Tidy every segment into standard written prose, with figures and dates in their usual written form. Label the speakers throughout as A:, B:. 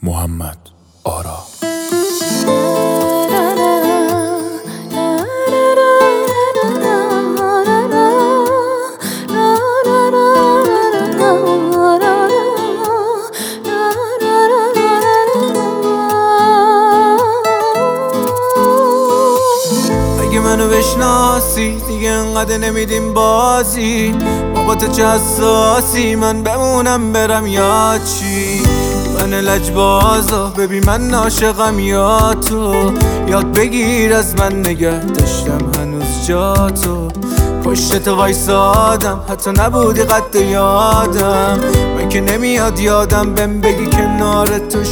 A: محمد آرا.
B: اگه منو بشناسی دیگه انقدر نمیدیم بازی، بابا تو چه حساسی، من بمونم برم یا چی؟ من لجبازا ببین من عاشقم یا تو، یاد بگیر از من نگه داشتم هنوز جا تو، پشت تو وایسادم حتی نبودی قد یادم، من که نمیاد یادم بهم بگی کنار تو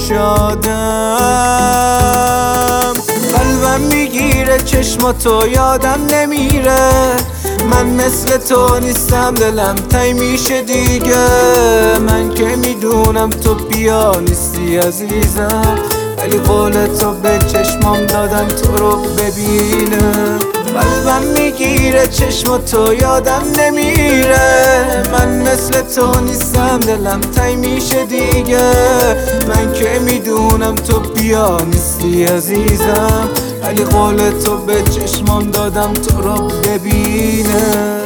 B: شادم. قلبم میگیره چشماتو یادم نمیره، من مثل تو نیستم دلم تای میشه دیگه، من که میدونم تو بیا نیستی عزیزم، ولی قول تو به چشمام دادم تو رو ببینم. قلبم میگیره چشماتو یادم نمیره، من مثل تو نیستم دلم تای میشه دیگه، من که میدونم تو بیا نیستی عزیزم، ولی قول تو به چشمام دادم تو رو ببینم.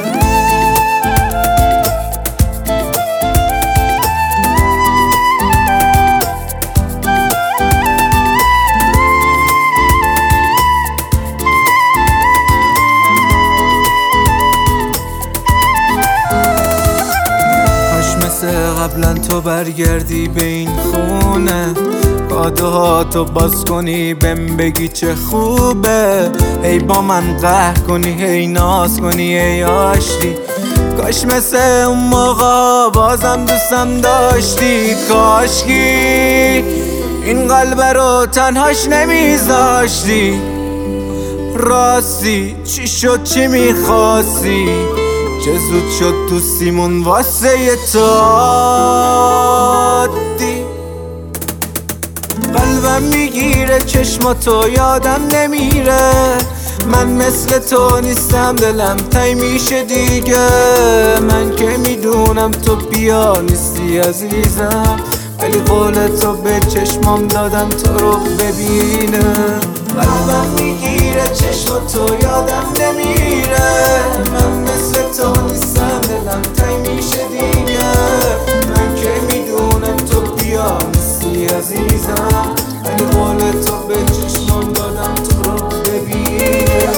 B: قبلا تو برگردی به این خونه، کادو ها تو باز کنی بهم بگی چه خوبه، ای با من قهر کنی هی ناز کنی ای آشتی، کاش مثل اون موقع بازم دوستم داشتی، کاشکی این قلب رو تنهاش نمیذاشتی، راستی چی شد چی میخواستی، چه زود شد دوستیمون واسه یه تادی. قلبم میگیره چشماتو یادم نمیره، من مثل تو نیستم دلم تای میشه دیگه، من که میدونم تو بیا نیستی عزیزم، ولی قول تو به چشمام دادم تو رو ببینم. قلبم میگیره چشماتو یادم نمیره، من مثل تو نیستم دلم تای میشه دیگه، من که میدونم تو بیا نیستی عزیزم، ولی قول تو به چشمام دادم تو رو ببینم.